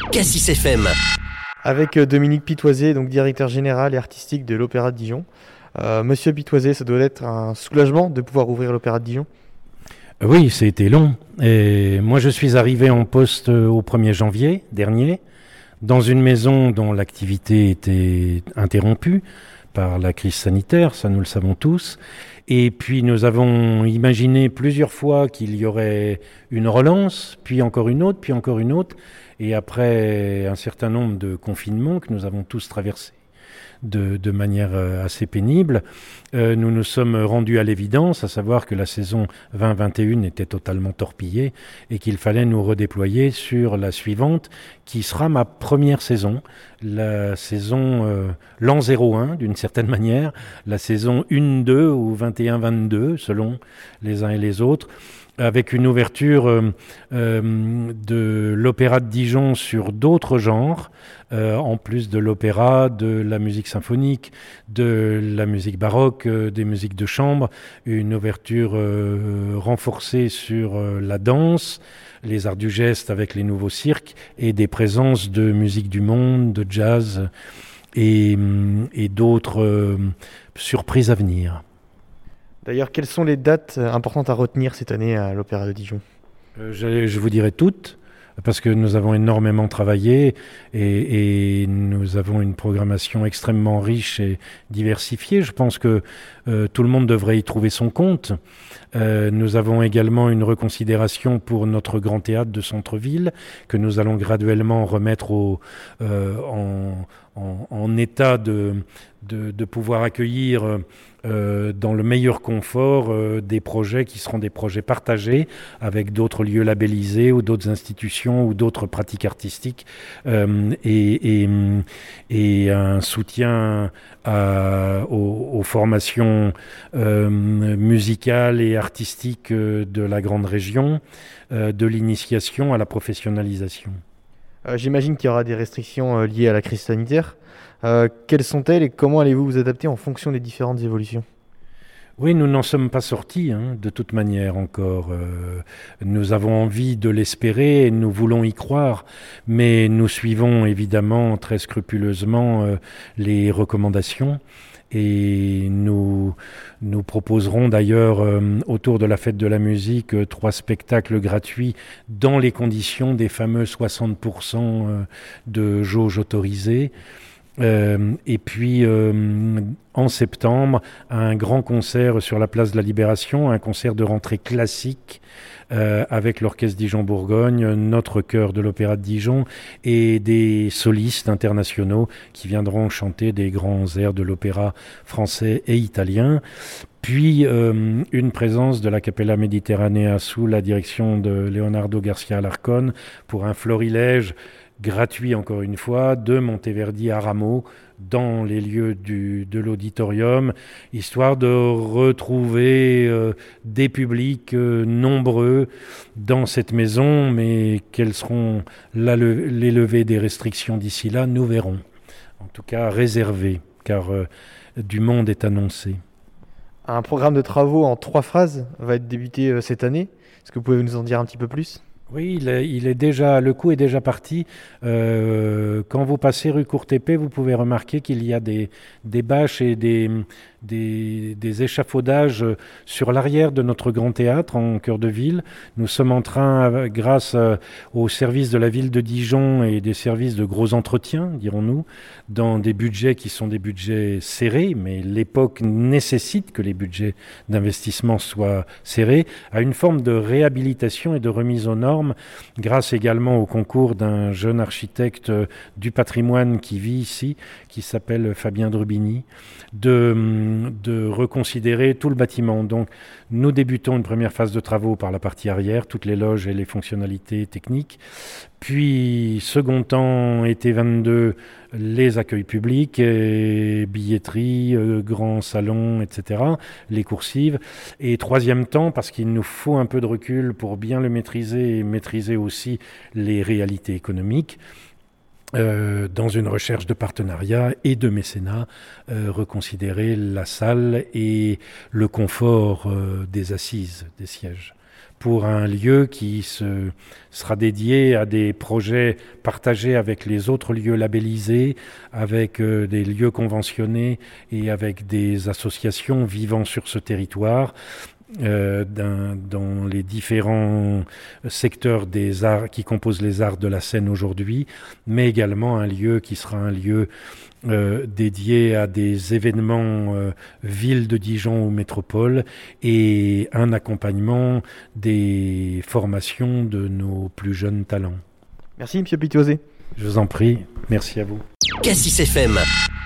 Cassis FM. Avec Dominique Pitoisé, donc directeur général et artistique de l'Opéra de Dijon. Monsieur Pitoisé, ça doit être un soulagement de pouvoir ouvrir l'Opéra de Dijon. Oui, c'était long. Et moi, je suis arrivé en poste au 1er janvier dernier, dans une maison dont l'activité était interrompue par la crise sanitaire, ça nous le savons tous. Et puis nous avons imaginé plusieurs fois qu'il y aurait une relance, puis encore une autre, puis encore une autre. Et après un certain nombre de confinements que nous avons tous traversés de manière assez pénible, nous nous sommes rendus à l'évidence, à savoir que la saison 2021 était totalement torpillée et qu'il fallait nous redéployer sur la suivante, qui sera ma première saison, la saison l'an 01 d'une certaine manière, la saison 1-2 ou 21-22 selon les uns et les autres, avec une ouverture de l'Opéra de Dijon sur d'autres genres, en plus de l'opéra, de la musique symphonique, de la musique baroque, des musiques de chambre, une ouverture renforcée sur la danse, les arts du geste avec les nouveaux cirques et des présences de musique du monde, de jazz et d'autres surprises à venir. D'ailleurs, quelles sont les dates importantes à retenir cette année à l'Opéra de Dijon ? Je vous dirai toutes, parce que nous avons énormément travaillé et nous avons une programmation extrêmement riche et diversifiée. Je pense que tout le monde devrait y trouver son compte. Nous avons également une reconsidération pour notre grand théâtre de centre-ville que nous allons graduellement remettre en état de pouvoir accueillir dans le meilleur confort des projets qui seront des projets partagés avec d'autres lieux labellisés ou d'autres institutions ou d'autres pratiques artistiques et un soutien aux formations musicales et artistiques de la grande région, de l'initiation à la professionnalisation. J'imagine qu'il y aura des restrictions liées à la crise sanitaire. Quelles sont-elles et comment allez-vous vous adapter en fonction des différentes évolutions ? Oui, nous n'en sommes pas sortis, de toute manière encore. Nous avons envie de l'espérer et nous voulons y croire, mais nous suivons évidemment très scrupuleusement les recommandations. Et nous proposerons d'ailleurs autour de la fête de la musique 3 spectacles gratuits dans les conditions des fameux 60% de jauge autorisée. Et puis en septembre, un grand concert sur la place de la Libération, un concert de rentrée classique avec l'Orchestre Dijon-Bourgogne, notre chœur de l'Opéra de Dijon et des solistes internationaux qui viendront chanter des grands airs de l'opéra français et italien. Puis une présence de la Capella Mediterranea sous la direction de Leonardo Garcia Alarcón pour un florilège gratuit encore une fois, de Monteverdi à Rameau, dans les lieux de l'auditorium, histoire de retrouver des publics nombreux dans cette maison, mais quelles seront les levées des restrictions d'ici là, nous verrons. En tout cas, réservé, car du monde est annoncé. Un programme de travaux en 3 phases va être débuté cette année. Est-ce que vous pouvez nous en dire un petit peu plus ? Oui, le coup est déjà parti. Quand vous passez rue Courtépée, vous pouvez remarquer qu'il y a des bâches et des échafaudages sur l'arrière de notre grand théâtre en cœur de ville. Nous sommes en train, grâce aux services de la ville de Dijon et des services de gros entretien, dirons-nous, dans des budgets qui sont des budgets serrés, mais l'époque nécessite que les budgets d'investissement soient serrés, à une forme de réhabilitation et de remise aux normes, grâce également au concours d'un jeune architecte du patrimoine qui vit ici, qui s'appelle Fabien Drubini, de reconsidérer tout le bâtiment. Donc nous débutons une première phase de travaux par la partie arrière, toutes les loges et les fonctionnalités techniques. Puis second temps, été 22, les accueils publics, et billetterie, grands salons, etc., les coursives. Et troisième temps, parce qu'il nous faut un peu de recul pour bien le maîtriser et maîtriser aussi les réalités économiques, dans une recherche de partenariat et de mécénat, reconsidérer la salle et le confort des assises, des sièges, pour un lieu qui sera dédié à des projets partagés avec les autres lieux labellisés, avec des lieux conventionnés et avec des associations vivant sur ce territoire. Dans les différents secteurs des arts qui composent les arts de la Seine aujourd'hui, mais également un lieu qui sera un lieu dédié à des événements ville de Dijon ou métropole et un accompagnement des formations de nos plus jeunes talents. Merci, Monsieur Pitoisé. Je vous en prie, merci à vous. Cassis FM.